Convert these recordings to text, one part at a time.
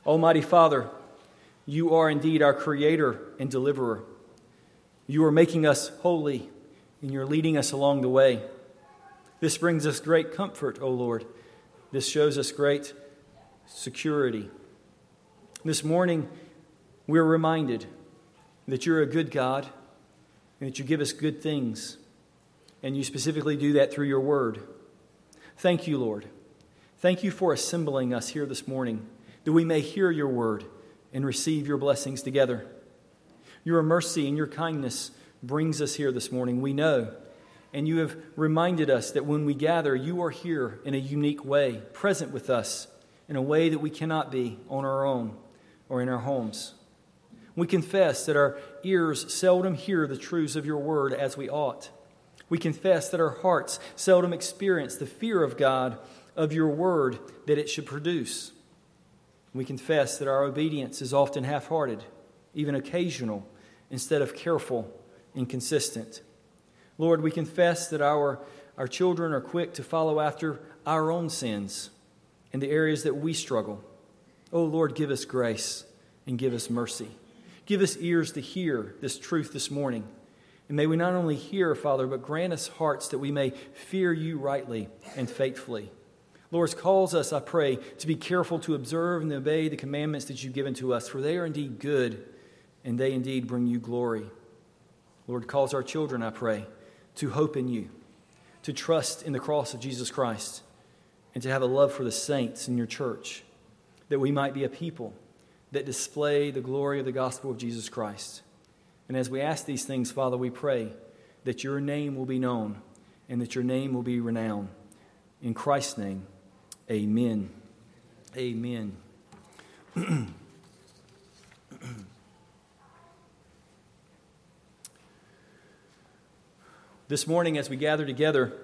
Almighty Father, you are indeed our Creator and Deliverer. You are making us holy, and you're leading us along the way. This brings us great comfort, O Lord. This shows us great security. This morning, we're reminded that you're a good God and that you give us good things. And you specifically do that through your word. Thank you, Lord. Thank you for assembling us here this morning, that we may hear your word and receive your blessings together. Your mercy and your kindness brings us here this morning, we know. And you have reminded us that when we gather, you are here in a unique way, present with us in a way that we cannot be on our own or in our homes. We confess that our ears seldom hear the truths of your word as we ought. We confess that our hearts seldom experience the fear of God, of your word, that it should produce. We confess that our obedience is often half-hearted, even occasional, instead of careful and consistent. Lord, we confess that our children are quick to follow after our own sins in the areas that we struggle. Oh, Lord, give us grace and give us mercy. Give us ears to hear this truth this morning. And may we not only hear, Father, but grant us hearts that we may fear you rightly and faithfully. Lord, calls us, I pray, to be careful to observe and obey the commandments that you've given to us, for they are indeed good, and they indeed bring you glory. Lord, calls our children, I pray, to hope in you, to trust in the cross of Jesus Christ, and to have a love for the saints in your church, that we might be a people that display the glory of the gospel of Jesus Christ. And as we ask these things, Father, we pray that your name will be known and that your name will be renowned. In Christ's name, amen. Amen. This morning, as we gather together,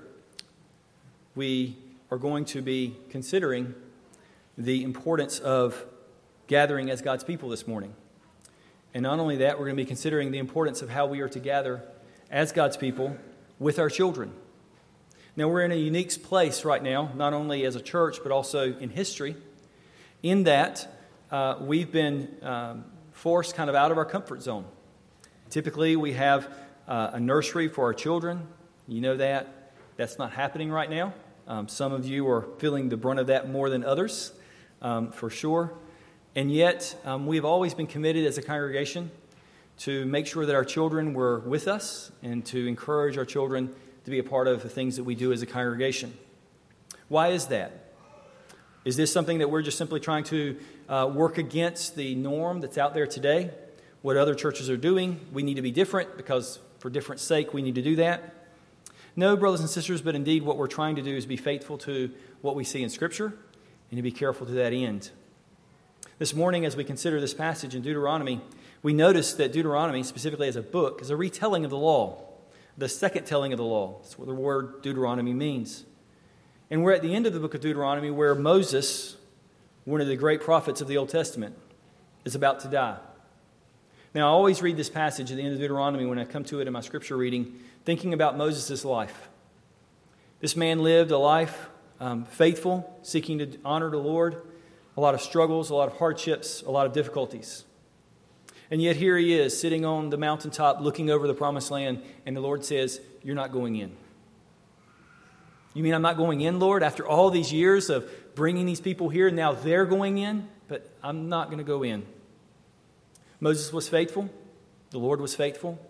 we are going to be considering the importance of gathering as God's people this morning. And not only that, we're going to be considering the importance of how we are to gather as God's people with our children. Now, we're in a unique place right now, not only as a church, but also in history, in that we've been forced kind of out of our comfort zone. Typically, we have a nursery for our children. You know that. That's not happening right now. Some of you are feeling the brunt of that more than others, for sure. And yet, we have always been committed as a congregation to make sure that our children were with us and to encourage our children to be a part of the things that we do as a congregation. Why is that? Is this something that we're just simply trying to work against the norm that's out there today? What other churches are doing, we need to be different because for different sake we need to do that? No, brothers and sisters, but indeed what we're trying to do is be faithful to what we see in Scripture and to be careful to that end. This morning, as we consider this passage in Deuteronomy, we notice that Deuteronomy, specifically as a book, is a retelling of the law, the second telling of the law. That's what the word Deuteronomy means. And we're at the end of the book of Deuteronomy where Moses, one of the great prophets of the Old Testament, is about to die. Now, I always read this passage at the end of Deuteronomy when I come to it in my scripture reading, thinking about Moses' life. This man lived a life faithful, seeking to honor the Lord, a lot of struggles, a lot of hardships, a lot of difficulties. And yet here he is, sitting on the mountaintop, looking over the promised land, and the Lord says, "You're not going in." You mean I'm not going in, Lord? After all these years of bringing these people here, now they're going in, but I'm not going to go in. Moses was faithful. The Lord was faithful.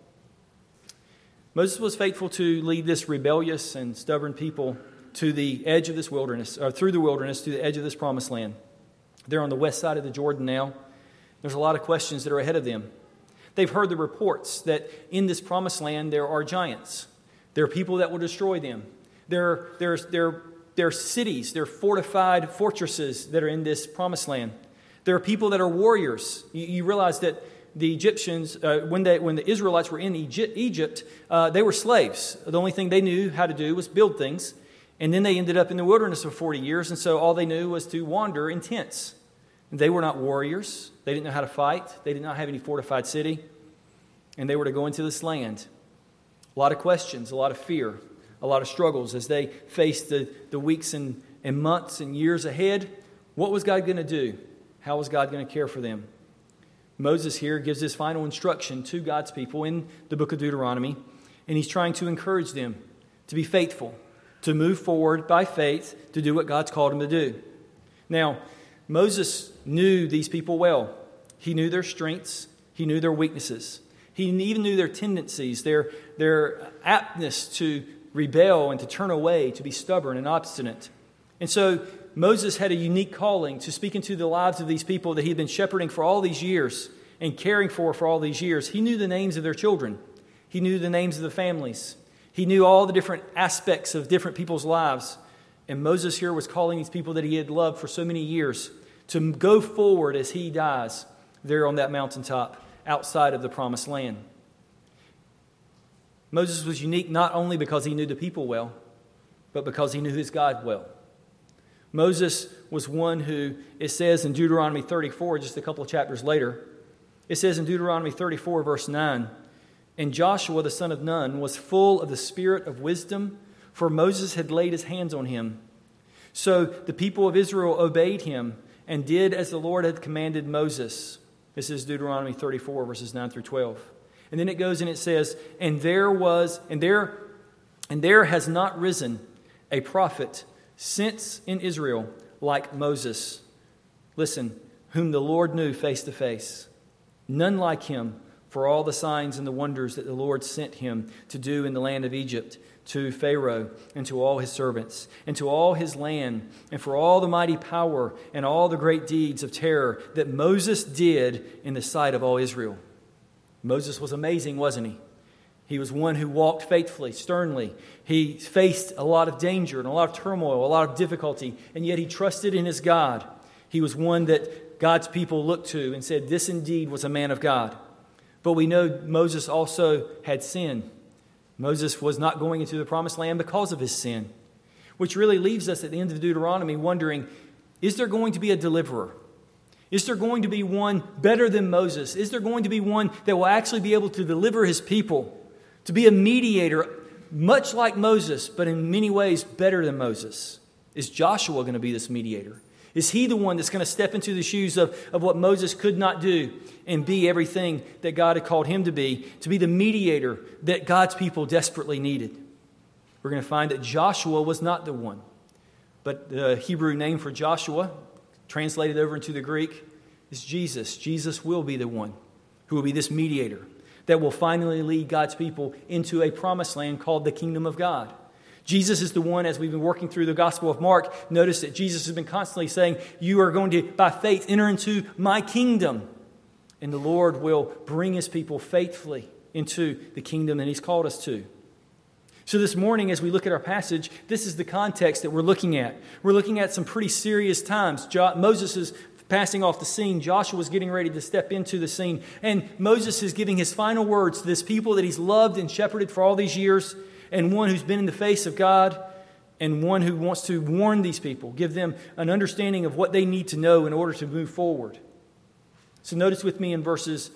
Moses was faithful to lead this rebellious and stubborn people to the edge of this wilderness, or through the wilderness to the edge of this promised land. They're on the west side of the Jordan now. There's a lot of questions that are ahead of them. They've heard the reports that in this promised land there are giants. There are people that will destroy them. There are cities, there are fortified fortresses that are in this promised land. There are people that are warriors. You realize that the Egyptians, when the Israelites were in Egypt, they were slaves. The only thing they knew how to do was build things. And then they ended up in the wilderness for 40 years, and so all they knew was to wander in tents. They were not warriors. They didn't know how to fight. They did not have any fortified city. And they were to go into this land. A lot of questions, a lot of fear, a lot of struggles as they faced the weeks and months and years ahead. What was God going to do? How was God going to care for them? Moses here gives his final instruction to God's people in the book of Deuteronomy, and he's trying to encourage them to be faithful, to move forward by faith, to do what God's called him to do. Now, Moses knew these people well. He knew their strengths. He knew their weaknesses. He even knew their tendencies, their aptness to rebel and to turn away, to be stubborn and obstinate. And so Moses had a unique calling to speak into the lives of these people that he had been shepherding for all these years and caring for all these years. He knew the names of their children. He knew the names of the families. He knew all the different aspects of different people's lives. And Moses here was calling these people that he had loved for so many years to go forward as he dies there on that mountaintop outside of the promised land. Moses was unique not only because he knew the people well, but because he knew his God well. Moses was one who, it says in Deuteronomy 34, just a couple of chapters later, it says in Deuteronomy 34, verse 9, "And Joshua the son of Nun was full of the spirit of wisdom, for Moses had laid his hands on him. So the people of Israel obeyed him and did as the Lord had commanded Moses." This is Deuteronomy 34, verses 9 through 12. And then it goes and it says, "And there has not risen a prophet since in Israel like Moses." Listen, "whom the Lord knew face to face. None like him for all the signs and the wonders that the Lord sent him to do in the land of Egypt, to Pharaoh and to all his servants, and to all his land, and for all the mighty power and all the great deeds of terror that Moses did in the sight of all Israel." Moses was amazing, wasn't he? He was one who walked faithfully, sternly. He faced a lot of danger and a lot of turmoil, a lot of difficulty, and yet he trusted in his God. He was one that God's people looked to and said, "This indeed was a man of God." But we know Moses also had sin. Moses was not going into the promised land because of his sin, which really leaves us at the end of Deuteronomy wondering, is there going to be a deliverer? Is there going to be one better than Moses? Is there going to be one that will actually be able to deliver his people, to be a mediator, much like Moses, but in many ways better than Moses? Is Joshua going to be this mediator? Is he the one that's going to step into the shoes of what Moses could not do and be everything that God had called him to be the mediator that God's people desperately needed? We're going to find that Joshua was not the one. But the Hebrew name for Joshua, translated over into the Greek, is Jesus. Jesus will be the one who will be this mediator that will finally lead God's people into a promised land called the kingdom of God. Jesus is the one, as we've been working through the Gospel of Mark, notice that Jesus has been constantly saying, "You are going to, by faith, enter into my kingdom." And the Lord will bring his people faithfully into the kingdom that he's called us to. So this morning, as we look at our passage, this is the context that we're looking at. We're looking at some pretty serious times. Moses is passing off the scene. Joshua is getting ready to step into the scene. And Moses is giving his final words to this people that he's loved and shepherded for all these years, and one who's been in the face of God, and one who wants to warn these people, give them an understanding of what they need to know in order to move forward. So notice with me in verses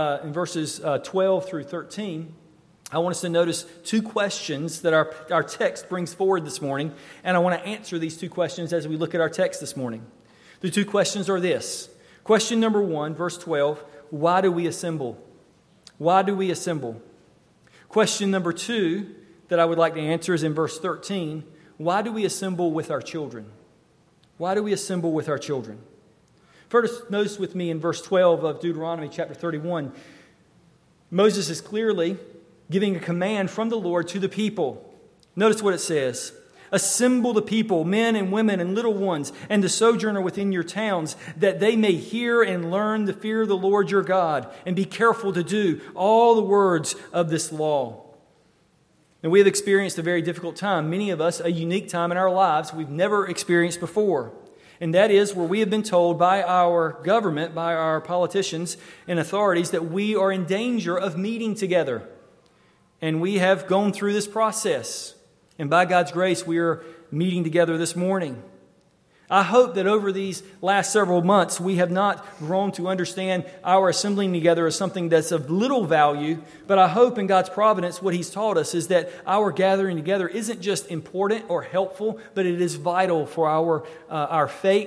12 through 13, I want us to notice two questions that our text brings forward this morning, and I want to answer these two questions as we look at our text this morning. The two questions are this. Question number 1, verse 12, why do we assemble? Why do we assemble? Question number 2 that I would like to answer is in verse 13, why do we assemble with our children? Why do we assemble with our children? First, notice with me in verse 12 of Deuteronomy chapter 31, Moses is clearly giving a command from the Lord to the people. Notice what it says. "Assemble the people, men and women and little ones, and the sojourner within your towns, that they may hear and learn to fear the Lord your God, and be careful to do all the words of this law." And we have experienced a very difficult time, many of us a unique time in our lives we've never experienced before. And that is where we have been told by our government, by our politicians and authorities, that we are in danger of meeting together. And we have gone through this process. And by God's grace, we are meeting together this morning. I hope that over these last several months, we have not grown to understand our assembling together as something that's of little value. But I hope in God's providence, what He's taught us is that our gathering together isn't just important or helpful, but it is vital for our faith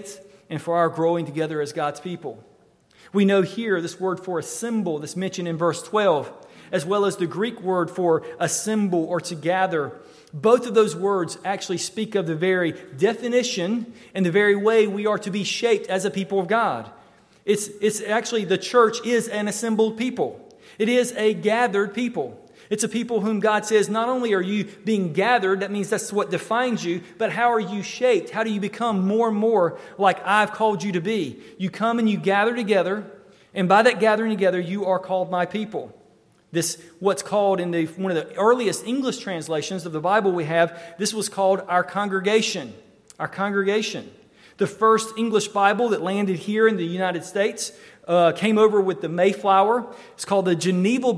and for our growing together as God's people. We know here this word for assemble that's mentioned in verse 12, as well as the Greek word for assemble or to gather. Both of those words actually speak of the very definition and the very way we are to be shaped as a people of God. It's actually, the church is an assembled people. It is a gathered people. It's a people whom God says, not only are you being gathered, that means that's what defines you, but how are you shaped? How do you become more and more like I've called you to be? You come and you gather together, and by that gathering together, you are called my people. This, what's called in one of the earliest English translations of the Bible we have, this was called our congregation. Our congregation. The first English Bible that landed here in the United States came over with the Mayflower. It's called the Geneva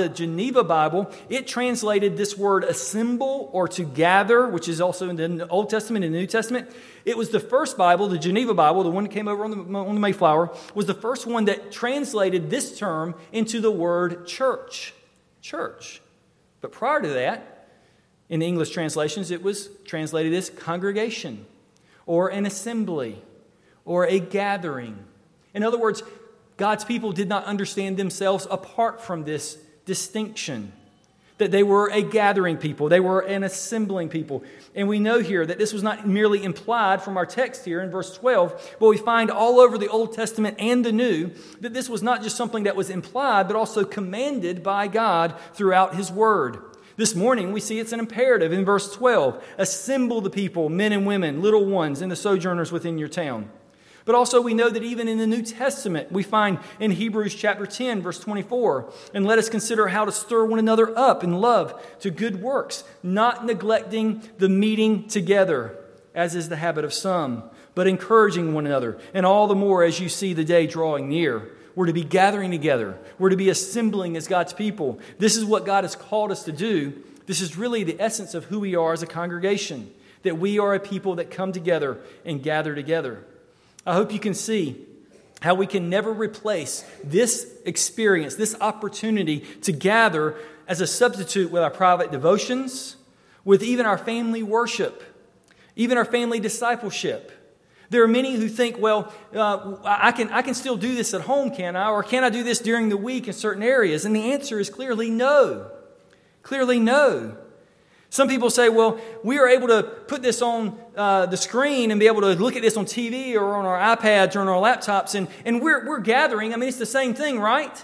Bible. It translated this word assemble or to gather, which is also in the Old Testament and the New Testament. It was the first Bible, the Geneva Bible, the one that came over on the Mayflower, was the first one that translated this term into the word church. Church. But prior to that, in the English translations, it was translated as congregation or an assembly or a gathering. In other words, God's people did not understand themselves apart from this distinction. That they were a gathering people. They were an assembling people. And we know here that this was not merely implied from our text here in verse 12, but we find all over the Old Testament and the New that this was not just something that was implied, but also commanded by God throughout His Word. This morning we see it's an imperative in verse 12. Assemble the people, men and women, little ones, and the sojourners within your town. But also we know that even in the New Testament, we find in Hebrews chapter 10, verse 24, and let us consider how to stir one another up in love to good works, not neglecting the meeting together, as is the habit of some, but encouraging one another, and all the more as you see the day drawing near. We're to be gathering together. We're to be assembling as God's people. This is what God has called us to do. This is really the essence of who we are as a congregation, that we are a people that come together and gather together. I hope you can see how we can never replace this experience, this opportunity to gather as a substitute with our private devotions, with even our family worship, even our family discipleship. There are many who think, well, I can still do this at home, can I? Or can I do this during the week in certain areas? And the answer is clearly no. Clearly no. Some people say, well, we are able to put this on the screen and be able to look at this on TV or on our iPads or on our laptops, and we're gathering. I mean, it's the same thing, right?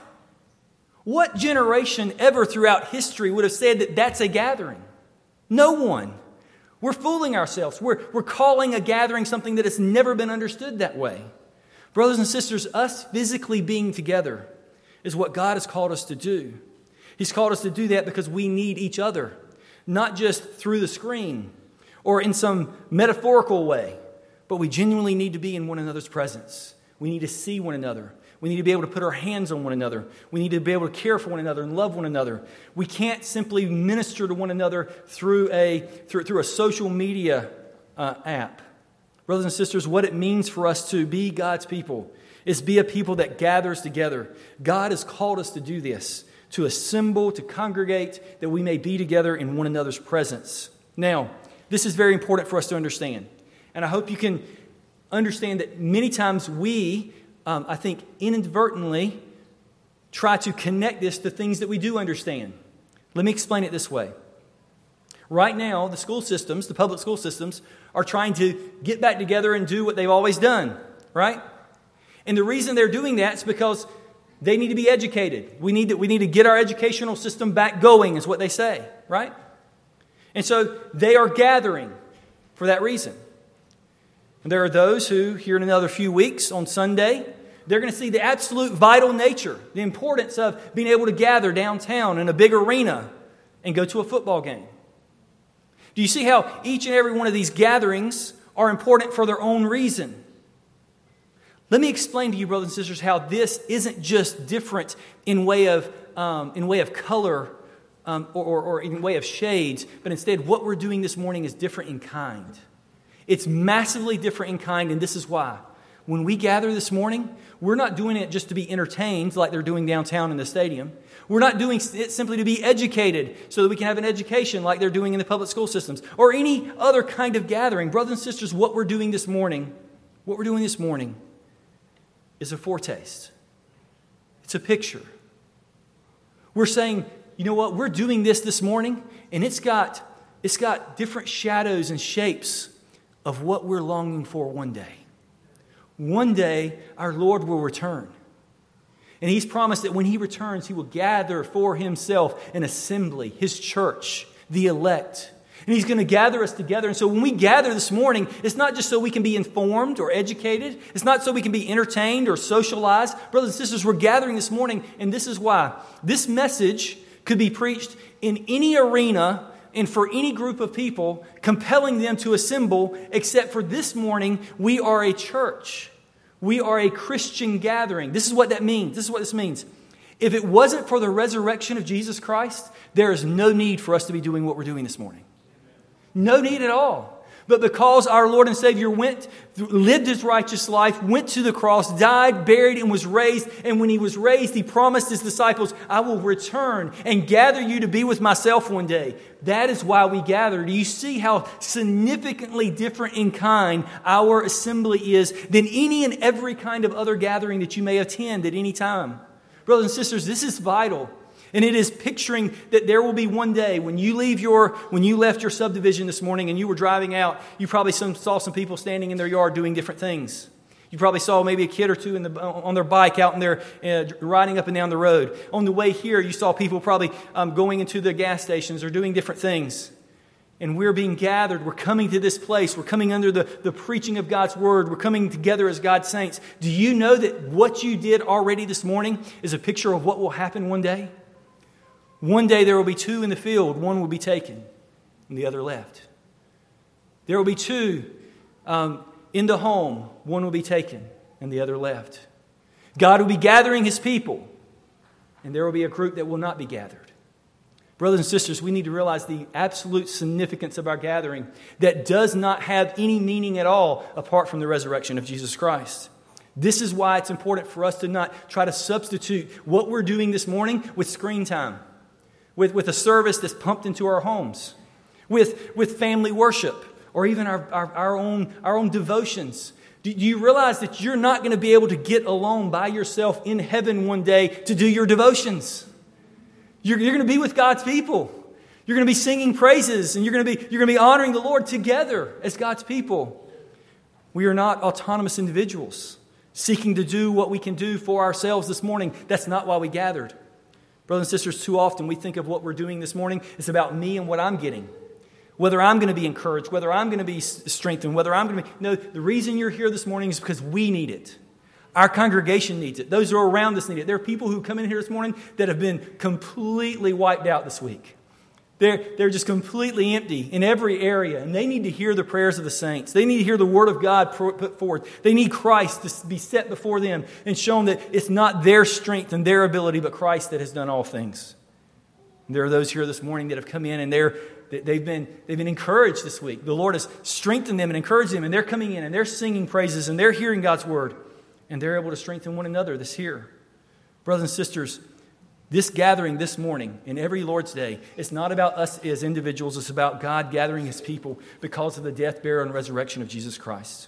What generation ever throughout history would have said that that's a gathering? No one. We're fooling ourselves. We're calling a gathering something that has never been understood that way. Brothers and sisters, us physically being together is what God has called us to do. He's called us to do that because we need each other. Not just through the screen or in some metaphorical way, but we genuinely need to be in one another's presence. We need to see one another. We need to be able to put our hands on one another. We need to be able to care for one another and love one another. We can't simply minister to one another through a social media app. Brothers and sisters, what it means for us to be God's people is be a people that gathers together. God has called us to do this, to assemble, to congregate, that we may be together in one another's presence. Now, this is very important for us to understand. And I hope you can understand that many times we, I think, inadvertently try to connect this to things that we do understand. Let me explain it this way. Right now, the school systems, the public school systems, are trying to get back together and do what they've always done, right? And the reason they're doing that is because they need to be educated. We need to get our educational system back going, is what they say, right? And so they are gathering for that reason. And there are those who, here in another few weeks on Sunday, they're going to see the absolute vital nature, the importance of being able to gather downtown in a big arena and go to a football game. Do you see how each and every one of these gatherings are important for their own reason? Let me explain to you, brothers and sisters, how this isn't just different in way of color or in way of shades, but instead what we're doing this morning is different in kind. It's massively different in kind, and this is why. When we gather this morning, we're not doing it just to be entertained like they're doing downtown in the stadium. We're not doing it simply to be educated so that we can have an education like they're doing in the public school systems or any other kind of gathering. Brothers and sisters, what we're doing this morning What we're doing this morning is a foretaste. It's a picture. We're saying, you know what, we're doing this morning, and it's got different shadows and shapes of what we're longing for one day. One day, our Lord will return. And He's promised that when He returns, He will gather for Himself an assembly, His church, the elect. And He's going to gather us together. And so when we gather this morning, it's not just so we can be informed or educated. It's not so we can be entertained or socialized. Brothers and sisters, we're gathering this morning, and this is why. This message could be preached in any arena and for any group of people, compelling them to assemble, except for this morning, we are a church. We are a Christian gathering. This is what that means. This is what this means. If it wasn't for the resurrection of Jesus Christ, there is no need for us to be doing what we're doing this morning. No need at all. But because our Lord and Savior lived His righteous life, went to the cross, died, buried, and was raised. And when He was raised, He promised His disciples, I will return and gather you to be with myself one day. That is why we gather. Do you see how significantly different in kind our assembly is than any and every kind of other gathering that you may attend at any time? Brothers and sisters, this is vital. And it is picturing that there will be one day when you left your subdivision this morning and you were driving out, you probably saw some people standing in their yard doing different things. You probably saw maybe a kid or two on their bike out in there riding up and down the road. On the way here, you saw people probably going into the gas stations or doing different things. And we're being gathered. We're coming to this place. We're coming under the preaching of God's Word. We're coming together as God's saints. Do you know that what you did already this morning is a picture of what will happen one day? One day there will be two in the field. One will be taken and the other left. There will be two in the home. One will be taken and the other left. God will be gathering His people, and there will be a group that will not be gathered. Brothers and sisters, we need to realize the absolute significance of our gathering that does not have any meaning at all apart from the resurrection of Jesus Christ. This is why it's important for us to not try to substitute what we're doing this morning with screen time, with a service that's pumped into our homes, with family worship, or even our own devotions. Do you realize that you're not going to be able to get alone by yourself in heaven one day to do your devotions? You're going to be with God's people. You're going to be singing praises, and you're going to be honoring the Lord together as God's people. We are not autonomous individuals seeking to do what we can do for ourselves this morning. That's not why we gathered. Brothers and sisters, too often we think of what we're doing this morning, it's about me and what I'm getting. Whether I'm going to be encouraged, whether I'm going to be strengthened, whether I'm going to be... No, the reason you're here this morning is because we need it. Our congregation needs it. Those who are around us need it. There are people who come in here this morning that have been completely wiped out this week. They're just completely empty in every area, and they need to hear the prayers of the saints. They need to hear the Word of God put forth. They need Christ to be set before them and shown that it's not their strength and their ability, but Christ that has done all things. And there are those here this morning that have come in and they've been encouraged this week. The Lord has strengthened them and encouraged them, and they're coming in and they're singing praises and they're hearing God's Word, and they're able to strengthen one another this here. Brothers and sisters, this gathering this morning and every Lord's Day, it's not about us as individuals. It's about God gathering His people because of the death, burial, and resurrection of Jesus Christ.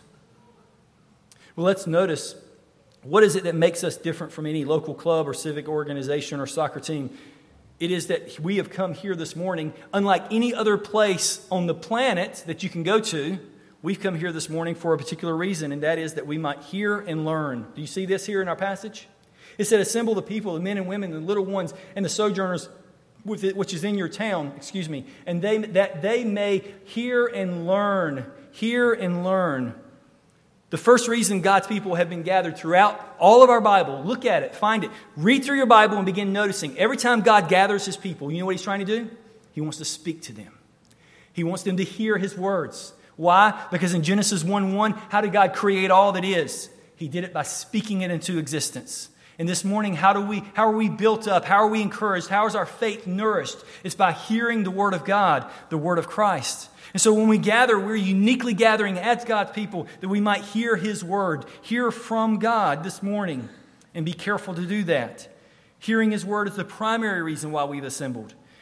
Well, let's notice, what is it that makes us different from any local club or civic organization or soccer team? It is that we have come here this morning, unlike any other place on the planet that you can go to. We've come here this morning for a particular reason, and that is that we might hear and learn. Do you see this here in our passage? It said, assemble the people, the men and women, the little ones, and the sojourners, which is in your town, and that they may hear and learn. Hear and learn. The first reason God's people have been gathered throughout all of our Bible, look at it, find it, read through your Bible and begin noticing. Every time God gathers His people, you know what He's trying to do? He wants to speak to them. He wants them to hear His words. Why? Because in Genesis 1:1, how did God create all that is? He did it by speaking it into existence. And this morning, how are we built up? How are we encouraged? How is our faith nourished? It's by hearing the Word of God, the Word of Christ. And so when we gather, we're uniquely gathering as God's people that we might hear His Word, hear from God this morning, and be careful to do that. Hearing His Word is the primary reason why we've assembled.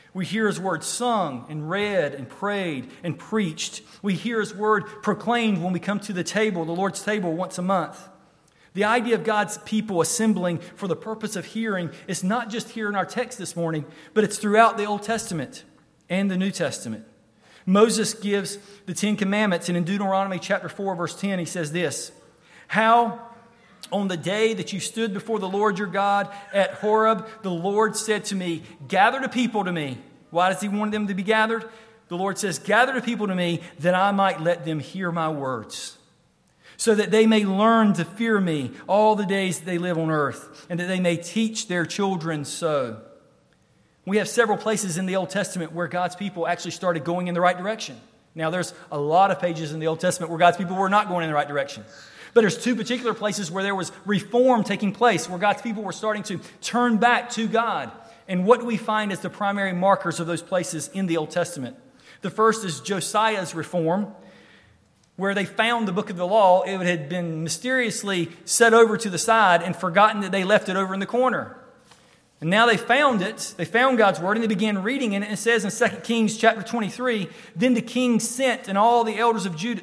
We hear His word sung and read and prayed and preached. We hear His word proclaimed when we come to the table, the Lord's table, once a month. The idea of God's people assembling for the purpose of hearing is not just here in our text this morning, but it's throughout the Old Testament and the New Testament. Moses gives the Ten Commandments, and in Deuteronomy chapter 4, verse 10, he says this, "How on the day that you stood before the Lord your God at Horeb, the Lord said to me, 'Gather the people to me.'" Why does He want them to be gathered? The Lord says, "Gather the people to me, that I might let them hear my words, so that they may learn to fear me all the days that they live on earth, and that they may teach their children so." We have several places in the Old Testament where God's people actually started going in the right direction. Now, there's a lot of pages in the Old Testament where God's people were not going in the right direction. But there's two particular places where there was reform taking place, where God's people were starting to turn back to God. And what do we find as the primary markers of those places in the Old Testament? The first is Josiah's reform, where they found the book of the law. It had been mysteriously set over to the side and forgotten that they left it over in the corner. And now they found it. They found God's word and they began reading it. And it says in 2 Kings chapter 23, "Then the king sent, and all the elders of Judah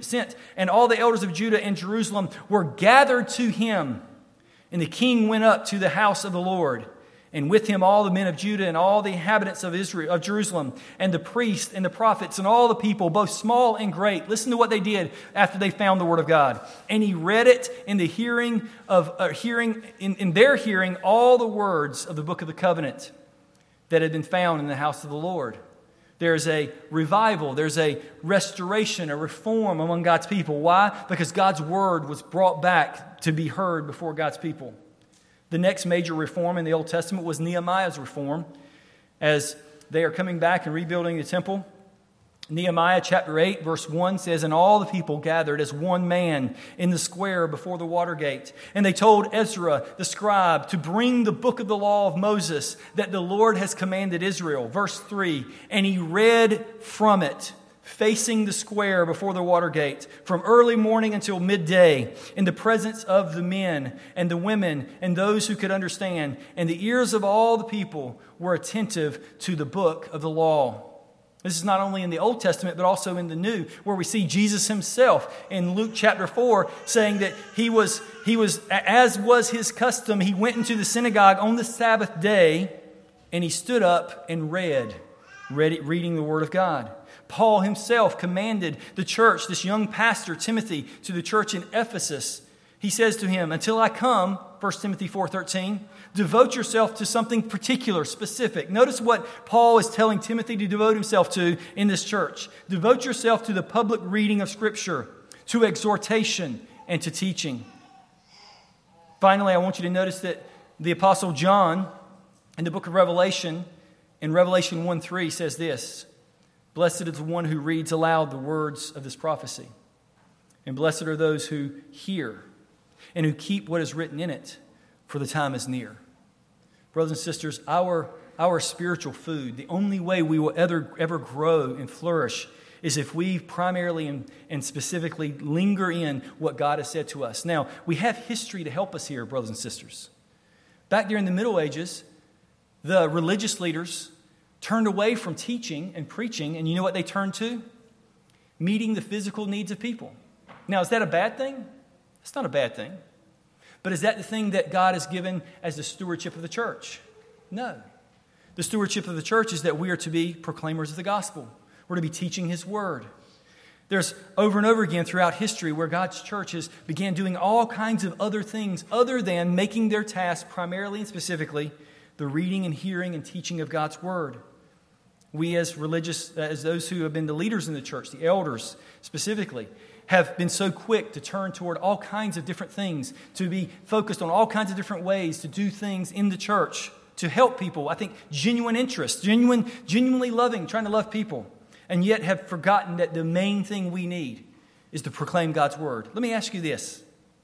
and Jerusalem were gathered to him. And the king went up to the house of the Lord, and with him all the men of Judah and all the inhabitants of Jerusalem, and the priests and the prophets and all the people, both small and great." Listen to what they did after they found the word of God. "And he read it in the hearing in their hearing all the words of the book of the covenant that had been found in the house of the Lord." There's a revival, there's a restoration, a reform among God's people. Why? Because God's word was brought back to be heard before God's people. The next major reform in the Old Testament was Nehemiah's reform, as they are coming back and rebuilding the temple. Nehemiah chapter 8 verse 1 says, "And all the people gathered as one man in the square before the water gate. And they told Ezra the scribe to bring the book of the law of Moses that the Lord has commanded Israel." Verse 3, "And he read from it, facing the square before the water gate, from early morning until midday, in the presence of the men and the women and those who could understand. And the ears of all the people were attentive to the book of the law." This is not only in the Old Testament, but also in the New, where we see Jesus himself in Luke chapter 4 saying that he was, as was his custom, he went into the synagogue on the Sabbath day and he stood up and reading the word of God. Paul himself commanded the church, this young pastor, Timothy, to the church in Ephesus. He says to him, "Until I come," 1 Timothy 4:13, "devote yourself to something particular, specific." Notice what Paul is telling Timothy to devote himself to in this church. "Devote yourself to the public reading of Scripture, to exhortation, and to teaching." Finally, I want you to notice that the Apostle John, in the book of Revelation, in Revelation 1:3, says this, "Blessed is the one who reads aloud the words of this prophecy, and blessed are those who hear and who keep what is written in it, for the time is near." Brothers and sisters, our spiritual food, the only way we will ever grow and flourish is if we primarily and specifically linger in what God has said to us. Now, we have history to help us here, brothers and sisters. Back during the Middle Ages, the religious leaders turned away from teaching and preaching, and you know what they turned to? Meeting the physical needs of people. Now, is that a bad thing? It's not a bad thing. But is that the thing that God has given as the stewardship of the church? No. The stewardship of the church is that we are to be proclaimers of the gospel. We're to be teaching His word. There's over and over again throughout history where God's churches began doing all kinds of other things other than making their task primarily and specifically the reading and hearing and teaching of God's word. We as those who have been the leaders in the church, the elders specifically, have been so quick to turn toward all kinds of different things, to be focused on all kinds of different ways to do things in the church, to help people. I think genuine interest, genuinely loving, trying to love people, and yet have forgotten that the main thing we need is to proclaim God's word. Let me ask you this.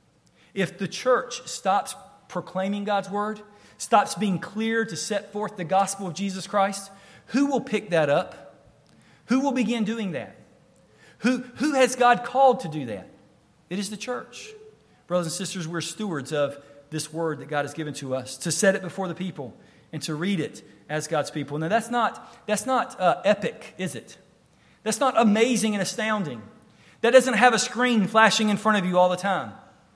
If the church stops proclaiming God's word, stops being clear to set forth the gospel of Jesus Christ, who will pick that up? Who will begin doing that? Who has God called to do that? It is the church. Brothers and sisters, we're stewards of this word that God has given to us to set it before the people and to read it as God's people. Now, that's not epic, is it? That's not amazing and astounding. That doesn't have a screen flashing in front of you all the time.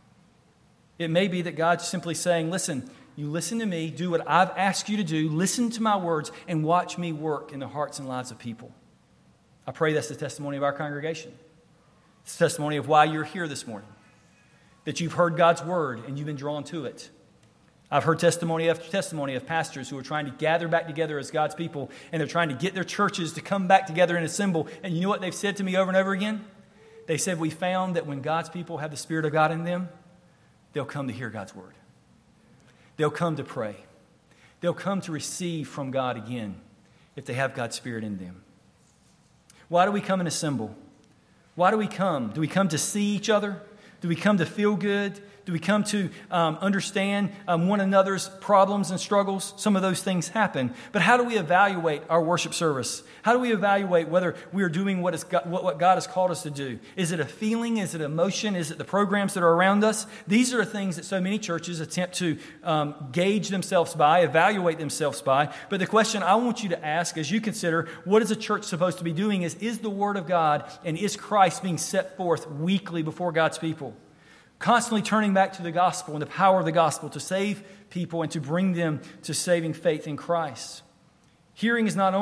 It may be that God's simply saying, listen, you listen to me, do what I've asked you to do, listen to my words, and watch me work in the hearts and lives of people. I pray that's the testimony of our congregation. It's the testimony of why you're here this morning. That you've heard God's word and you've been drawn to it. I've heard testimony after testimony of pastors who are trying to gather back together as God's people, and they're trying to get their churches to come back together and assemble. And you know what they've said to me over and over again? They said, we found that when God's people have the Spirit of God in them, they'll come to hear God's word. They'll come to pray. They'll come to receive from God again if they have God's Spirit in them. Why do we come and assemble? Why do we come? Do we come to see each other? Do we come to feel good? Do we come to understand one another's problems and struggles? Some of those things happen. But how do we evaluate our worship service? How do we evaluate whether we are doing what God has called us to do? Is it a feeling? Is it emotion? Is it the programs that are around us? These are the things that so many churches attempt to gauge themselves by, evaluate themselves by. But the question I want you to ask as you consider what is a church supposed to be doing is the Word of God and is Christ being set forth weekly before God's people? Constantly turning back to the gospel and the power of the gospel to save people and to bring them to saving faith in Christ. Hearing is not the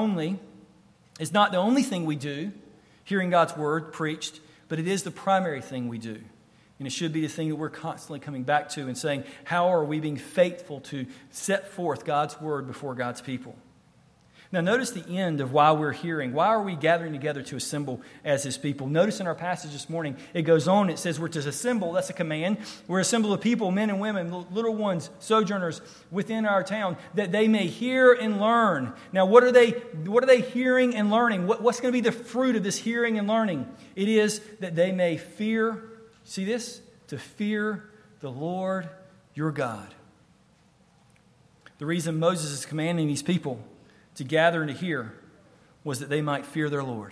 only thing we do, hearing God's word preached, but it is the primary thing we do. And it should be the thing that we're constantly coming back to and saying, how are we being faithful to set forth God's word before God's people? Now notice the end of why we're hearing. Why are we gathering together to assemble as His people? Notice in our passage this morning, it goes on, it says we're to assemble, that's a command. We're assemble of people, men and women, little ones, sojourners within our town, that they may hear and learn. Now what are they hearing and learning? What's going to be the fruit of this hearing and learning? It is that they may fear, see this? To fear the Lord your God. The reason Moses is commanding these people to gather and to hear was that they might fear their Lord.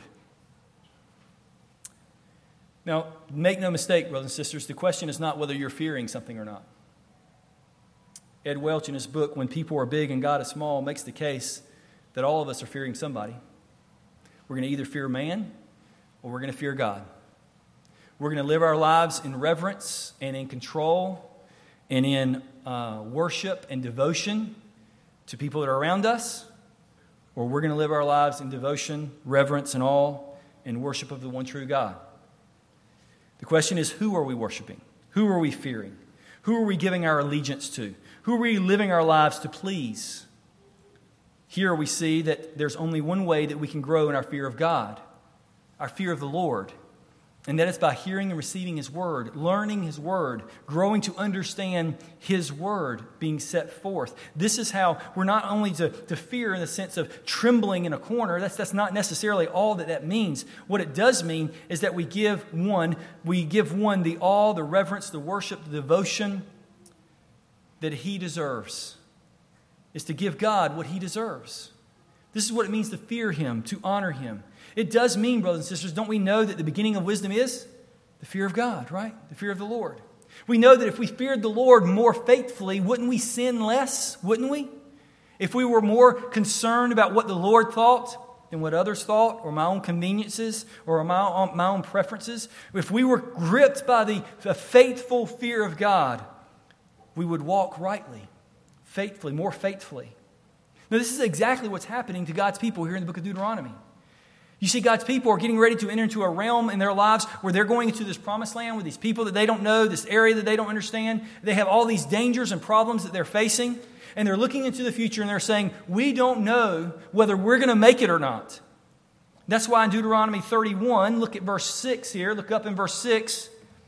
Now, make no mistake, brothers and sisters, the question is not whether you're fearing something or not. Ed Welch, in his book, When People Are Big and God is Small, makes the case that all of us are fearing somebody. We're going to either fear man or we're going to fear God. We're going to live our lives in reverence and in control and in worship and devotion to people that are around us, or we're going to live our lives in devotion, reverence, and awe, and worship of the one true God. The question is, who are we worshiping? Who are we fearing? Who are we giving our allegiance to? Who are we living our lives to please? Here we see that there's only one way that we can grow in our fear of God, our fear of the Lord. And that is by hearing and receiving His Word, learning His Word, growing to understand His Word being set forth. This is how we're not only to fear in the sense of trembling in a corner. That's not necessarily all that means. What it does mean is that we give one the awe, the reverence, the worship, the devotion that He deserves. Is to give God what He deserves. This is what it means to fear Him, to honor Him. It does mean, brothers and sisters, don't we know that the beginning of wisdom is the fear of God, right? The fear of the Lord. We know that if we feared the Lord more faithfully, wouldn't we sin less? Wouldn't we? If we were more concerned about what the Lord thought than what others thought, or my own conveniences, or my own preferences, if we were gripped by the faithful fear of God, we would walk rightly, faithfully, more faithfully. Now, this is exactly what's happening to God's people here in the book of Deuteronomy. You see, God's people are getting ready to enter into a realm in their lives where they're going into this promised land with these people that they don't know, this area that they don't understand. They have all these dangers and problems that they're facing, and they're looking into the future and they're saying, we don't know whether we're going to make it or not. That's why in Deuteronomy 31, look at verse 6 here, look up in verse 6.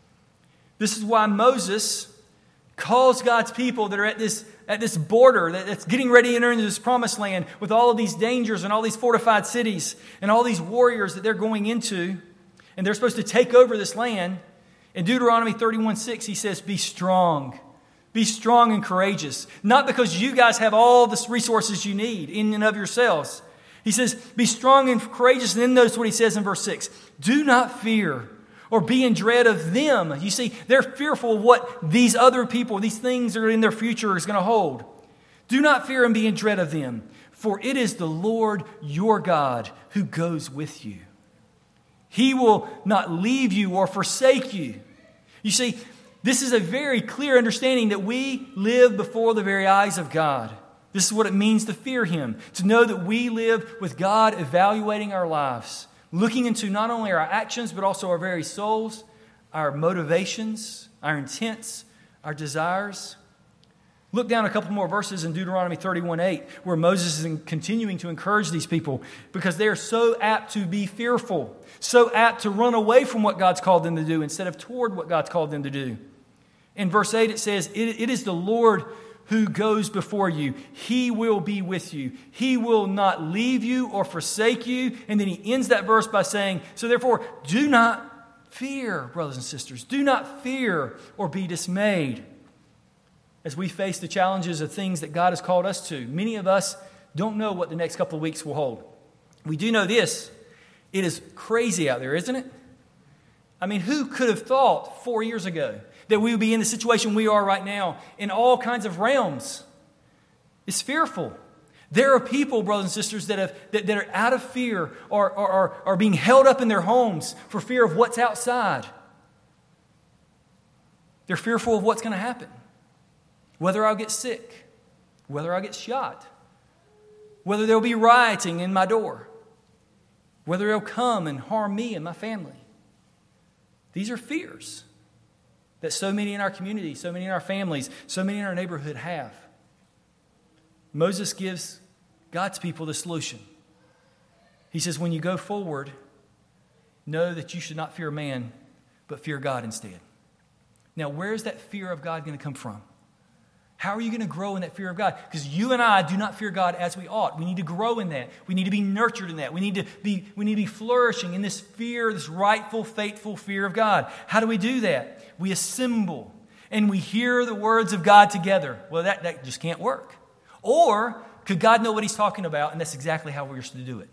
This is why Moses calls God's people that are at this border that's getting ready to enter into this promised land with all of these dangers and all these fortified cities and all these warriors that they're going into, and they're supposed to take over this land. In Deuteronomy 31:6, he says, be strong and courageous. Not because you guys have all the resources you need in and of yourselves. He says, be strong and courageous. And then notice what he says in verse 6. Do not fear or be in dread of them. You see, they're fearful of what these other people, these things that are in their future is going to hold. Do not fear and be in dread of them, for it is the Lord your God who goes with you. He will not leave you or forsake you. You see, this is a very clear understanding that we live before the very eyes of God. This is what it means to fear Him, to know that we live with God evaluating our lives, looking into not only our actions, but also our very souls, our motivations, our intents, our desires. Look down a couple more verses in Deuteronomy 31:8, where Moses is continuing to encourage these people because they are so apt to be fearful, so apt to run away from what God's called them to do instead of toward what God's called them to do. In verse 8 it says, it is the Lord who goes before you. He will be with you. He will not leave you or forsake you. And then he ends that verse by saying, so therefore, do not fear, brothers and sisters. Do not fear or be dismayed. As we face the challenges of things that God has called us to, many of us don't know what the next couple of weeks will hold. We do know this. It is crazy out there, isn't it? I mean, who could have thought 4 years ago that we would be in the situation we are right now in all kinds of realms? It's fearful. There are people, brothers and sisters, that are out of fear or are being held up in their homes for fear of what's outside. They're fearful of what's going to happen. Whether I'll get sick, whether I'll get shot, whether there'll be rioting in my door, whether they'll come and harm me and my family. These are fears that so many in our community, so many in our families, so many in our neighborhood have. Moses gives God's people the solution. He says, when you go forward, know that you should not fear man, but fear God instead. Now, where is that fear of God going to come from? How are you going to grow in that fear of God? Because you and I do not fear God as we ought. We need to grow in that. We need to be nurtured in that. We need to be flourishing in this fear, this rightful, faithful fear of God. How do we do that? We assemble and we hear the words of God together. Well, that just can't work. Or could God know what He's talking about, and that's exactly how we're supposed to do it?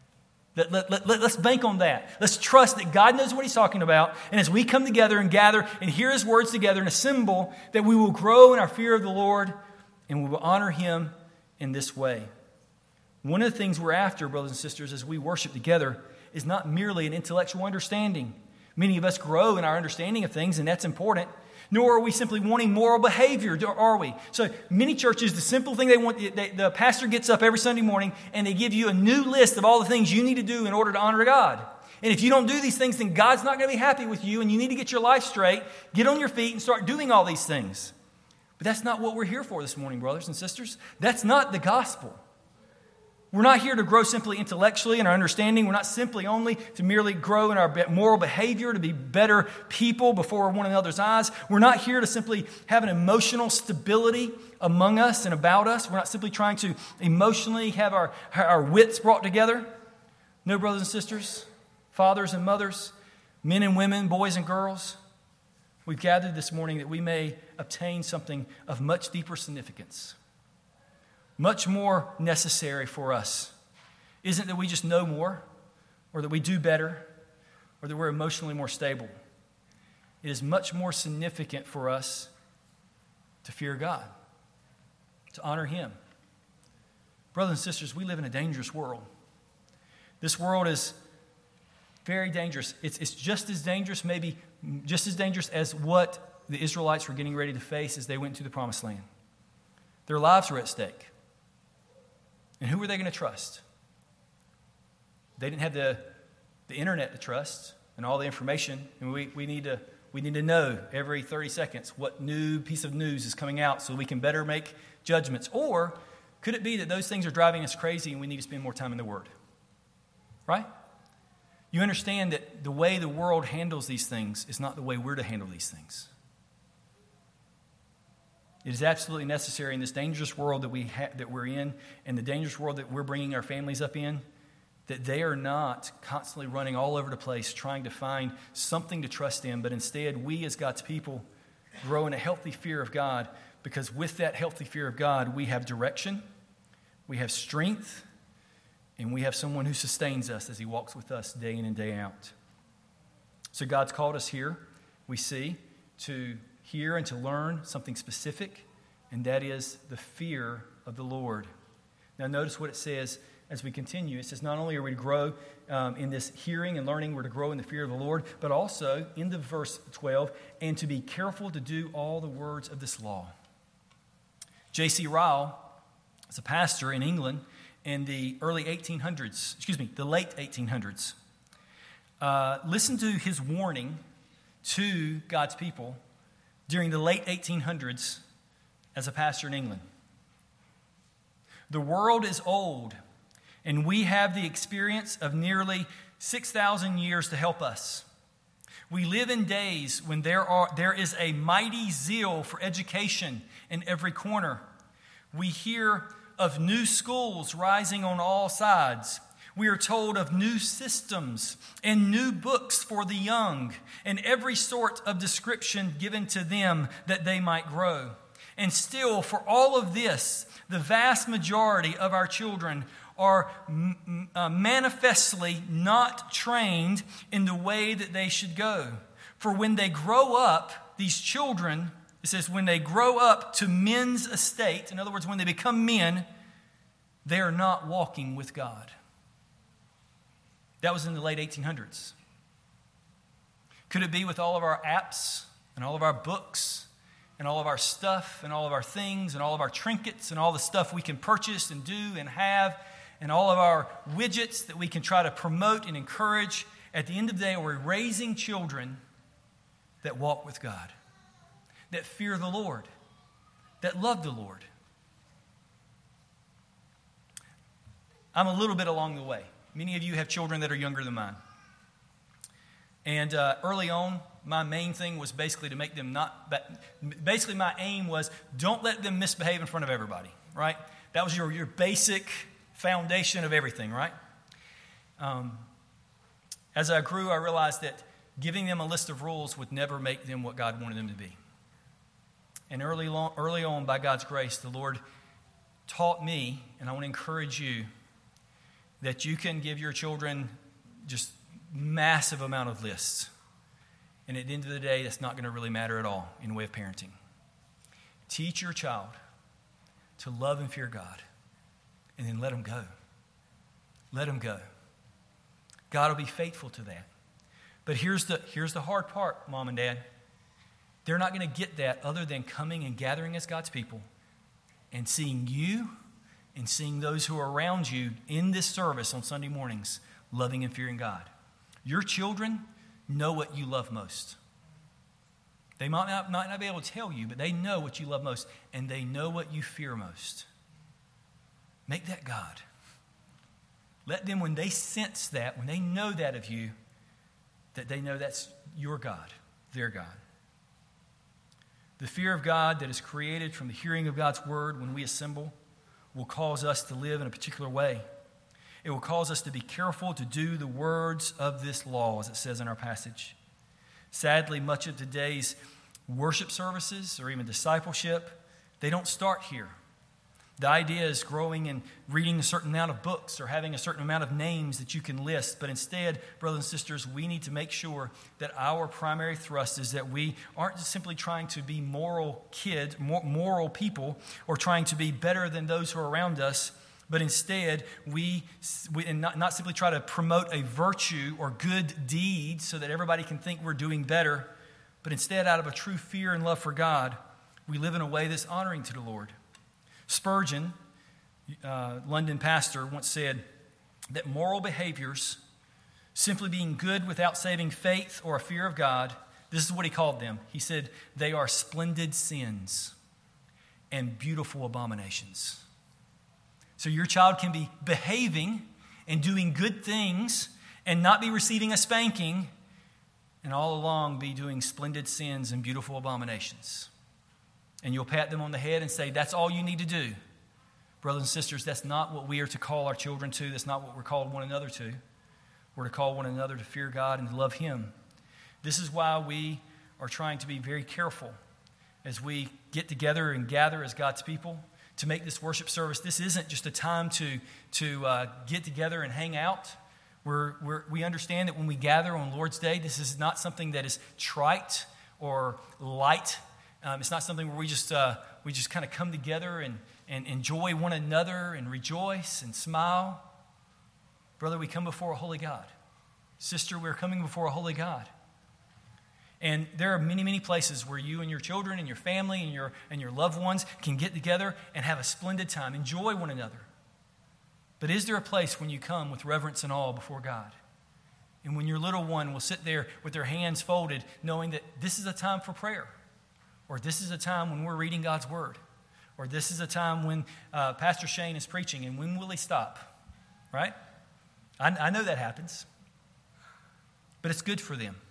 Let's bank on that. Let's trust that God knows what He's talking about. And as we come together and gather and hear His words together and assemble, that we will grow in our fear of the Lord and we will honor Him in this way. One of the things we're after, brothers and sisters, as we worship together is not merely an intellectual understanding. Many of us grow in our understanding of things, and that's important. Nor are we simply wanting moral behavior, are we? So many churches, the simple thing they want, the pastor gets up every Sunday morning and they give you a new list of all the things you need to do in order to honor God. And if you don't do these things, then God's not going to be happy with you, and you need to get your life straight, get on your feet, and start doing all these things. But that's not what we're here for this morning, brothers and sisters. That's not the gospel. We're not here to grow simply intellectually in our understanding. We're not simply only to merely grow in our moral behavior, to be better people before one another's eyes. We're not here to simply have an emotional stability among us and about us. We're not simply trying to emotionally have our wits brought together. No, brothers and sisters, fathers and mothers, men and women, boys and girls, we've gathered this morning that we may obtain something of much deeper significance. Much more necessary for us isn't that we just know more, or that we do better, or that we're emotionally more stable. It is much more significant for us to fear God, to honor Him. Brothers and sisters, we live in a dangerous world. This world is very dangerous. It's just as dangerous, maybe just as dangerous as what the Israelites were getting ready to face as they went to the Promised Land. Their lives were at stake. And who were they going to trust? They didn't have the internet to trust and all the information. And we need to know every 30 seconds what new piece of news is coming out so we can better make judgments. Or could it be that those things are driving us crazy and we need to spend more time in the Word? Right? You understand that the way the world handles these things is not the way we're to handle these things. It is absolutely necessary in this dangerous world that we're in, and the dangerous world that we're bringing our families up in, that they are not constantly running all over the place trying to find something to trust in, but instead we as God's people grow in a healthy fear of God, because with that healthy fear of God, we have direction, we have strength, and we have someone who sustains us as He walks with us day in and day out. So God's called us here, we see, to hear and to learn something specific, and that is the fear of the Lord. Now notice what it says as we continue. It says not only are we to grow in this hearing and learning, we're to grow in the fear of the Lord, but also, in the verse 12, and to be careful to do all the words of this law. J.C. Ryle is a pastor in England in the the late 1800s. Listen to his warning to God's people during the late 1800s as a pastor in England. The world is old, and we have the experience of nearly 6,000 years to help us. We live in days when there is a mighty zeal for education in every corner. We hear of new schools rising on all sides. We are told of new systems and new books for the young, and every sort of description given to them that they might grow. And still, for all of this, the vast majority of our children are manifestly not trained in the way that they should go. For when they grow up, these children, it says, when they grow up to men's estate, in other words, when they become men, they are not walking with God. That was in the late 1800s. Could it be with all of our apps and all of our books and all of our stuff and all of our things and all of our trinkets and all the stuff we can purchase and do and have and all of our widgets that we can try to promote and encourage? At the end of the day, we're raising children that walk with God, that fear the Lord, that love the Lord. I'm a little bit along the way. Many of you have children that are younger than mine. And early on, my main thing was basically to make them basically my aim was don't let them misbehave in front of everybody, right? That was your basic foundation of everything, right? As I grew, I realized that giving them a list of rules would never make them what God wanted them to be. And early on, by God's grace, the Lord taught me, and I want to encourage you, that you can give your children just massive amount of lists. And at the end of the day, that's not going to really matter at all in the way of parenting. Teach your child to love and fear God, and then let them go. Let them go. God will be faithful to that. But here's the hard part, Mom and Dad. They're not going to get that other than coming and gathering as God's people and seeing you and seeing those who are around you in this service on Sunday mornings loving and fearing God. Your children know what you love most. They might not be able to tell you, but they know what you love most, and they know what you fear most. Make that God. Let them, when they sense that, when they know that of you, that they know that's your God, their God. The fear of God that is created from the hearing of God's word when we assemble will cause us to live in a particular way. It will cause us to be careful to do the words of this law, as it says in our passage. Sadly, much of today's worship services or even discipleship, they don't start here. The idea is growing and reading a certain amount of books or having a certain amount of names that you can list. But instead, brothers and sisters, we need to make sure that our primary thrust is that we aren't simply trying to be moral people or trying to be better than those who are around us, but instead we not simply try to promote a virtue or good deed so that everybody can think we're doing better, but instead out of a true fear and love for God, we live in a way that's honoring to the Lord. Spurgeon, London pastor, once said that moral behaviors, simply being good without saving faith or a fear of God, this is what he called them. He said, they are splendid sins and beautiful abominations. So your child can be behaving and doing good things and not be receiving a spanking, and all along be doing splendid sins and beautiful abominations. And you'll pat them on the head and say, that's all you need to do. Brothers and sisters, that's not what we are to call our children to. That's not what we're called one another to. We're to call one another to fear God and to love Him. This is why we are trying to be very careful as we get together and gather as God's people to make this worship service. This isn't just a time to get together and hang out. We understand that when we gather on Lord's Day, this is not something that is trite or light It's not something where we just kind of come together and enjoy one another and rejoice and smile. Brother, we come before a holy God. Sister, we're coming before a holy God. And there are many, many places where you and your children and your family and your loved ones can get together and have a splendid time, enjoy one another. But is there a place when you come with reverence and awe before God? And when your little one will sit there with their hands folded, knowing that this is a time for prayer, or this is a time when we're reading God's Word, or this is a time when Pastor Shane is preaching, and when will he stop? Right? I know that happens. But it's good for them.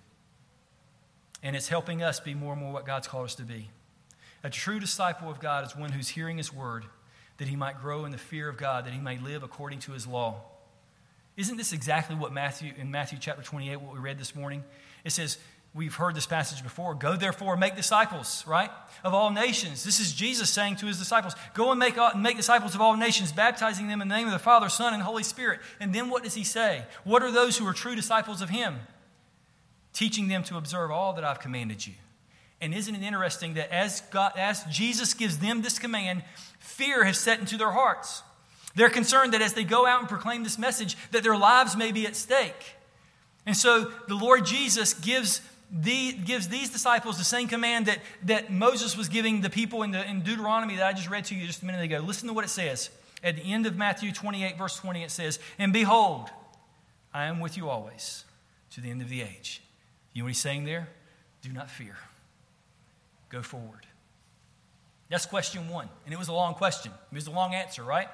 And it's helping us be more and more what God's called us to be. A true disciple of God is one who's hearing His Word, that he might grow in the fear of God, that he may live according to His law. Isn't this exactly what in Matthew chapter 28, what we read this morning? It says, we've heard this passage before, go therefore and make disciples, right? Of all nations. This is Jesus saying to His disciples, go and make disciples of all nations, baptizing them in the name of the Father, Son, and Holy Spirit. And then what does He say? What are those who are true disciples of Him? Teaching them to observe all that I've commanded you. And isn't it interesting that as Jesus gives them this command, fear has set into their hearts. They're concerned that as they go out and proclaim this message, that their lives may be at stake. And so the Lord Jesus gives these disciples the same command that Moses was giving the people in Deuteronomy that I just read to you just a minute ago. Listen to what it says. At the end of Matthew 28, verse 20, it says, and behold, I am with you always to the end of the age. You know what He's saying there? Do not fear. Go forward. That's question one. And it was a long question. It was a long answer, right?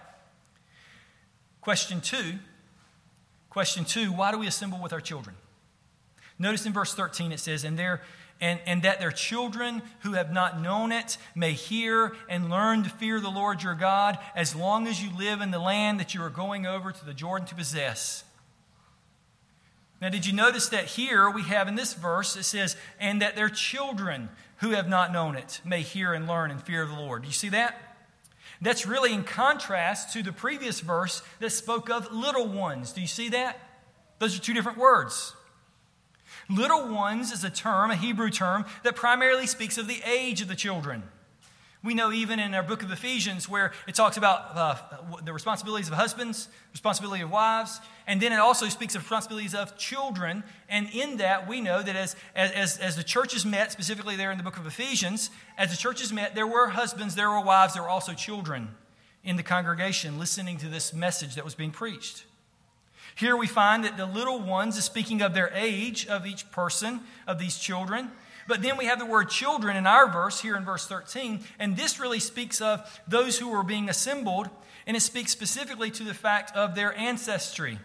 Question two, why do we assemble with our children? Notice in verse 13 it says, and that their children who have not known it may hear and learn to fear the Lord your God as long as you live in the land that you are going over to the Jordan to possess. Now, did you notice that here we have in this verse, it says, and that their children who have not known it may hear and learn in fear of the Lord. Do you see that? That's really in contrast to the previous verse that spoke of little ones. Do you see that? Those are two different words. Little ones is a term, a Hebrew term, that primarily speaks of the age of the children. We know even in our book of Ephesians where it talks about the responsibilities of husbands, responsibility of wives, and then it also speaks of responsibilities of children. And in that, we know that as the churches met, specifically there in the book of Ephesians, as the churches met, there were husbands, there were wives, there were also children in the congregation listening to this message that was being preached. Here we find that the little ones is speaking of their age of each person, of these children. But then we have the word children in our verse, here in verse 13, and this really speaks of those who were being assembled, and it speaks specifically to the fact of their ancestry,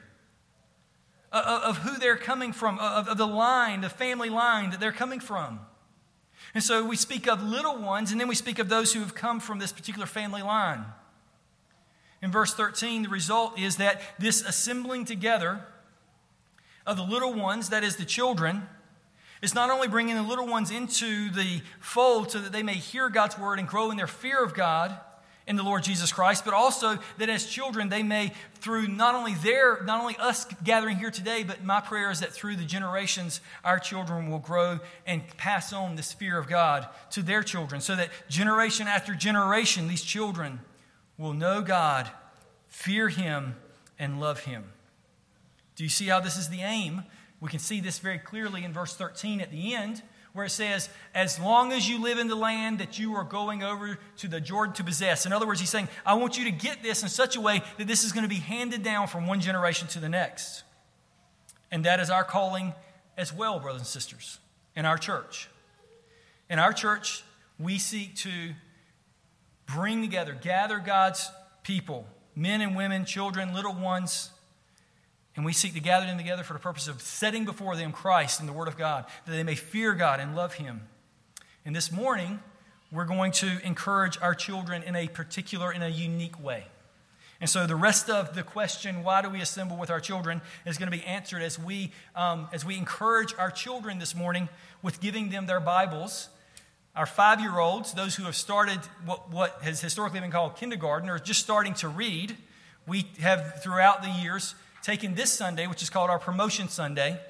of who they're coming from, of the line, the family line that they're coming from. And so we speak of little ones, and then we speak of those who have come from this particular family line. In verse 13, the result is that this assembling together of the little ones, that is the children, is not only bringing the little ones into the fold so that they may hear God's word and grow in their fear of God in the Lord Jesus Christ, but also that as children they may, through not only us gathering here today, but my prayer is that through the generations our children will grow and pass on this fear of God to their children, so that generation after generation these children will know God, fear Him, and love Him. Do you see how this is the aim? We can see this very clearly in verse 13 at the end, where it says, as long as you live in the land that you are going over to the Jordan to possess. In other words, He's saying, I want you to get this in such a way that this is going to be handed down from one generation to the next. And that is our calling as well, brothers and sisters, in our church. In our church, we seek to bring together, gather God's people, men and women, children, little ones, and we seek to gather them together for the purpose of setting before them Christ and the Word of God, that they may fear God and love Him. And this morning, we're going to encourage our children in a unique way. And so the rest of the question, why do we assemble with our children, is going to be answered as we encourage our children this morning with giving them their Bibles. Our 5-year-olds, those who have started what has historically been called kindergarten, or just starting to read, we have throughout the years taken this Sunday, which is called our Promotion Sunday,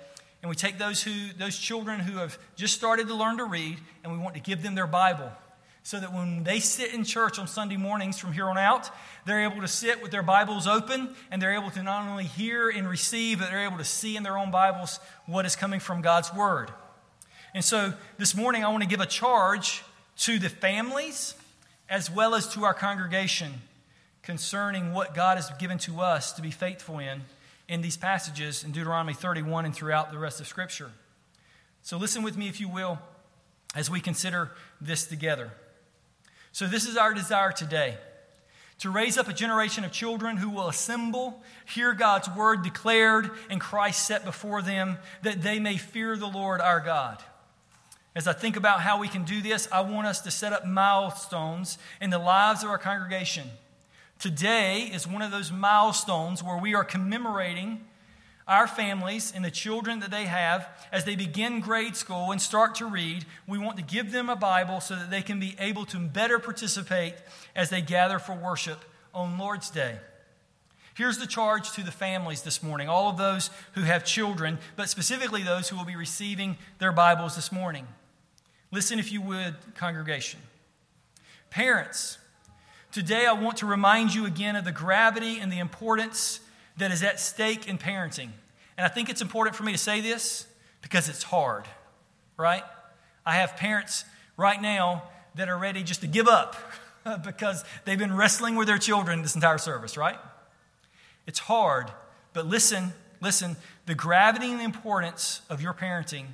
and we take those children who have just started to learn to read, and we want to give them their Bible, so that when they sit in church on Sunday mornings from here on out, they're able to sit with their Bibles open, and they're able to not only hear and receive, but they're able to see in their own Bibles what is coming from God's Word. And so this morning I want to give a charge to the families as well as to our congregation concerning what God has given to us to be faithful in these passages in Deuteronomy 31 and throughout the rest of Scripture. So listen with me, if you will, as we consider this together. So this is our desire today, to raise up a generation of children who will assemble, hear God's word declared and Christ set before them, that they may fear the Lord our God. As I think about how we can do this, I want us to set up milestones in the lives of our congregation. Today is one of those milestones where we are commemorating our families and the children that they have as they begin grade school and start to read. We want to give them a Bible so that they can be able to better participate as they gather for worship on Lord's Day. Here's the charge to the families this morning, all of those who have children, but specifically those who will be receiving their Bibles this morning. Listen, if you would, congregation. Parents, today I want to remind you again of the gravity and the importance that is at stake in parenting. And I think it's important for me to say this because it's hard, right? I have parents right now that are ready just to give up because they've been wrestling with their children this entire service, right? It's hard, but listen, the gravity and the importance of your parenting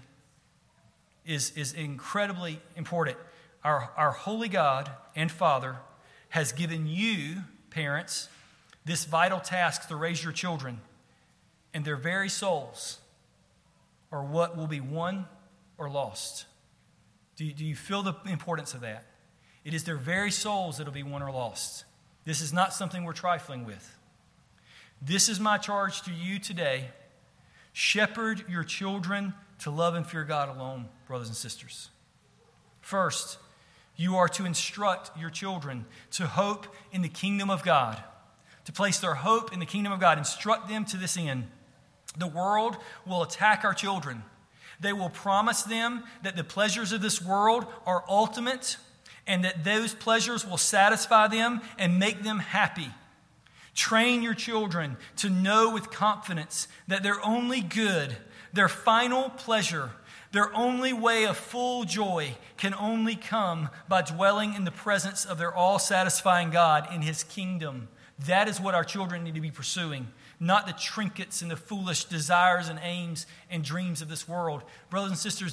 is incredibly important. Our holy God and Father has given you, parents, this vital task to raise your children, and their very souls are what will be won or lost. Do you feel the importance of that? It is their very souls that will be won or lost. This is not something we're trifling with. This is my charge to you today. Shepherd your children to love and fear God alone, brothers and sisters. First, you are to instruct your children to hope in the kingdom of God, to place their hope in the kingdom of God. Instruct them to this end. The world will attack our children. They will promise them that the pleasures of this world are ultimate and that those pleasures will satisfy them and make them happy. Train your children to know with confidence that their only good, their final pleasure, their only way of full joy can only come by dwelling in the presence of their all-satisfying God in His kingdom. That is what our children need to be pursuing, not the trinkets and the foolish desires and aims and dreams of this world. Brothers and sisters,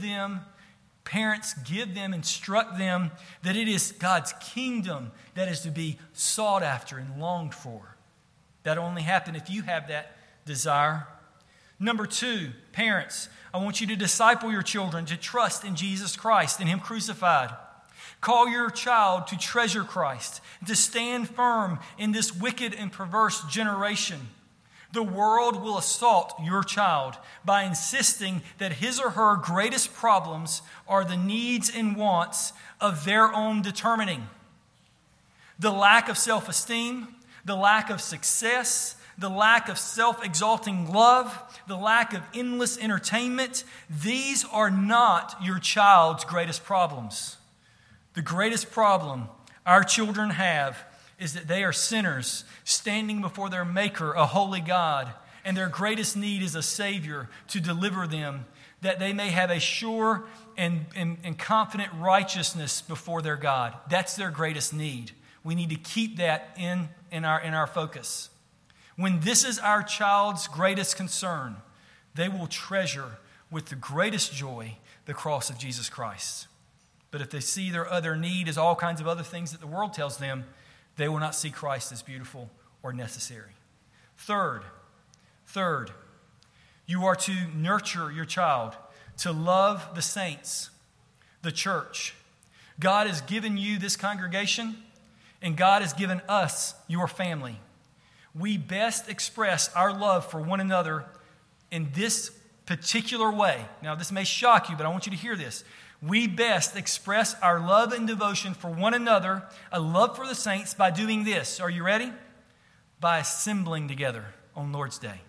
parents, instruct them that it is God's kingdom that is to be sought after and longed for. That'll only happen if you have that desire. Number 2, parents, I want you to disciple your children to trust in Jesus Christ and Him crucified. Call your child to treasure Christ, to stand firm in this wicked and perverse generation. The world will assault your child by insisting that his or her greatest problems are the needs and wants of their own determining. The lack of self-esteem, the lack of success, the lack of self-exalting love, the lack of endless entertainment, these are not your child's greatest problems. The greatest problem our children have is that they are sinners standing before their Maker, a holy God, and their greatest need is a Savior to deliver them, that they may have a sure and confident righteousness before their God. That's their greatest need. We need to keep that in our focus. When this is our child's greatest concern, they will treasure with the greatest joy the cross of Jesus Christ. But if they see their other need as all kinds of other things that the world tells them, they will not see Christ as beautiful or necessary. Third, you are to nurture your child, to love the saints, the church. God has given you this congregation, and God has given us your family. We best express our love for one another in this particular way. Now, this may shock you, but I want you to hear this. We best express our love and devotion for one another, a love for the saints, by doing this. Are you ready? By assembling together on Lord's Day.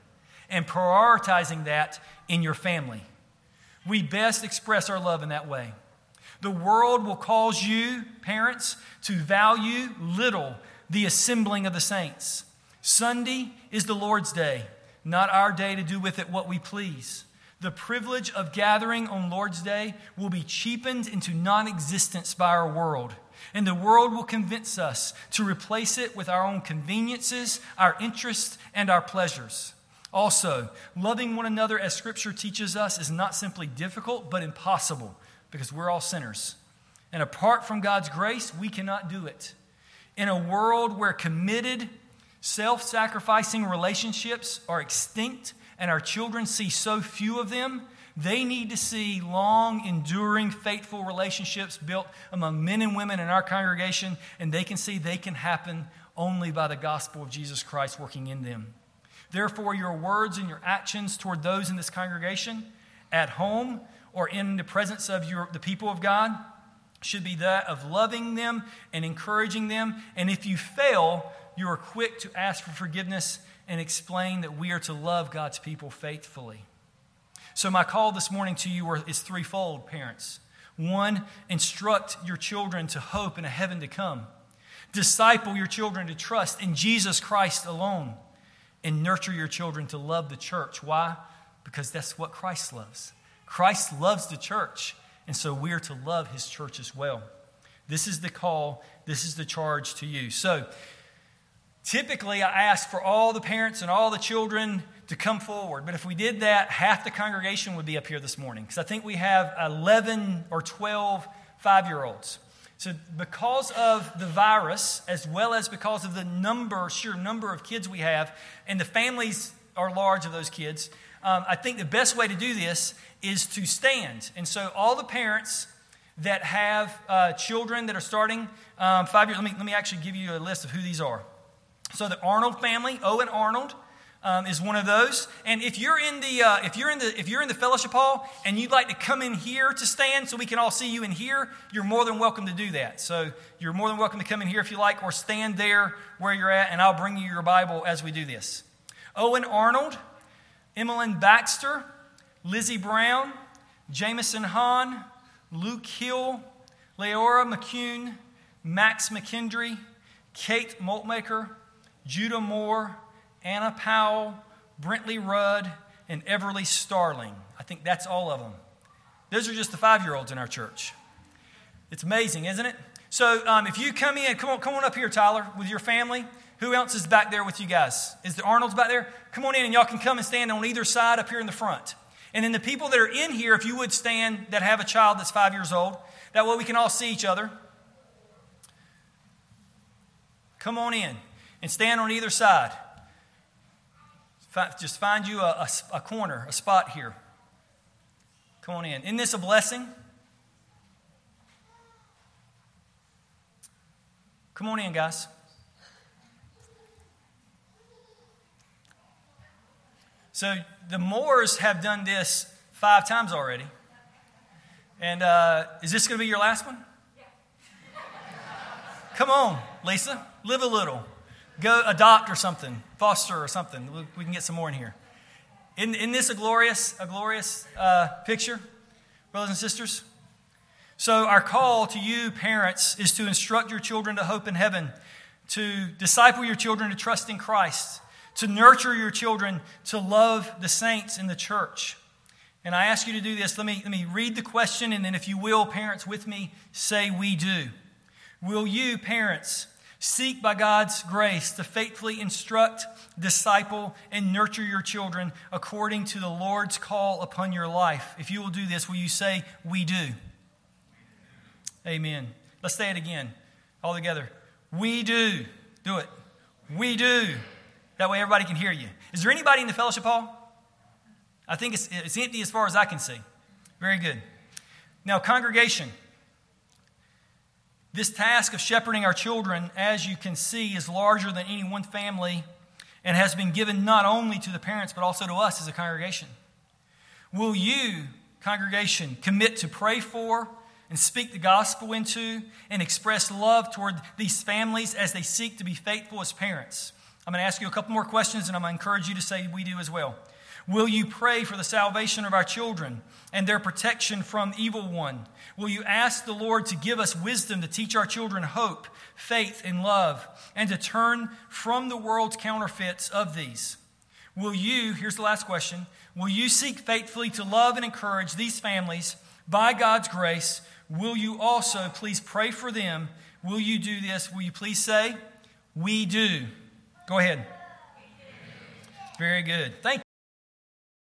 and prioritizing that in your family. We best express our love in that way. The world will cause you, parents, to value little the assembling of the saints. Sunday is the Lord's day, not our day to do with it what we please. The privilege of gathering on Lord's Day will be cheapened into non-existence by our world. And the world will convince us to replace it with our own conveniences, our interests, and our pleasures. Also, loving one another as Scripture teaches us is not simply difficult, but impossible, because we're all sinners. And apart from God's grace, we cannot do it. In a world where committed, self-sacrificing relationships are extinct and our children see so few of them, they need to see long, enduring, faithful relationships built among men and women in our congregation, and they can see they can happen only by the gospel of Jesus Christ working in them. Therefore, your words and your actions toward those in this congregation, at home or in the presence of the people of God, should be that of loving them and encouraging them. And if you fail, you are quick to ask for forgiveness and explain that we are to love God's people faithfully. So my call this morning to you is threefold, parents. One, instruct your children to hope in a heaven to come. Disciple your children to trust in Jesus Christ alone. And nurture your children to love the church. Why? Because that's what Christ loves. Christ loves the church, and so we are to love his church as well. This is the call. This is the charge to you. So typically, I ask for all the parents and all the children to come forward. But if we did that, half the congregation would be up here this morning. Because I think we have 11 or 12 5-year-olds. So because of the virus, as well as because of the sheer number of kids we have, and the families are large of those kids, I think the best way to do this is to stand. And so all the parents that have children that are starting 5 years, let me actually give you a list of who these are. So the Arnold family, Owen Arnold, is one of those. And if you're in the fellowship hall and you'd like to come in here to stand so we can all see you in here, you're more than welcome to do that. So you're more than welcome to come in here if you like, or stand there where you're at, and I'll bring you your Bible as we do this. Owen Arnold, Emmeline Baxter, Lizzie Brown, Jameson Hahn, Luke Hill, Leora McCune, Max McKendry, Kate Moltmaker, Judah Moore, Anna Powell, Brentley Rudd, and Everly Starling. I think that's all of them. Those are just the 5-year-olds in our church. It's amazing, isn't it? So if you come in, come on up here, Tyler, with your family. Who else is back there with you guys? Is the Arnolds back there? Come on in, and y'all can come and stand on either side up here in the front. And then the people that are in here, if you would stand, that have a child that's 5 years old, that way we can all see each other. Come on in and stand on either side. Just find you a corner, a spot here. Come on in. Isn't this a blessing? Come on in, guys. So the Moores have done this 5 times already. And is this going to be your last one? Come on, Lisa. Live a little. Go adopt or something. Foster or something. We can get some more in here. Isn't this a glorious picture, brothers and sisters? So our call to you, parents, is to instruct your children to hope in heaven, to disciple your children to trust in Christ, to nurture your children to love the saints in the church. And I ask you to do this. Let me read the question, and then if you will, parents, with me, say we do. Will you, parents, seek by God's grace to faithfully instruct, disciple, and nurture your children according to the Lord's call upon your life? If you will do this, will you say, we do? Amen. Let's say it again, all together. We do. Do it. We do. That way everybody can hear you. Is there anybody in the fellowship hall? I think it's empty as far as I can see. Very good. Now, congregation, this task of shepherding our children, as you can see, is larger than any one family and has been given not only to the parents but also to us as a congregation. Will you, congregation, commit to pray for and speak the gospel into and express love toward these families as they seek to be faithful as parents? I'm going to ask you a couple more questions, and I'm going to encourage you to say we do as well. Will you pray for the salvation of our children and their protection from evil one? Will you ask the Lord to give us wisdom to teach our children hope, faith, and love, and to turn from the world's counterfeits of these? Will you, here's the last question, will you seek faithfully to love and encourage these families by God's grace? Will you also please pray for them? Will you do this? Will you please say, we do? Go ahead. Very good. Thank you.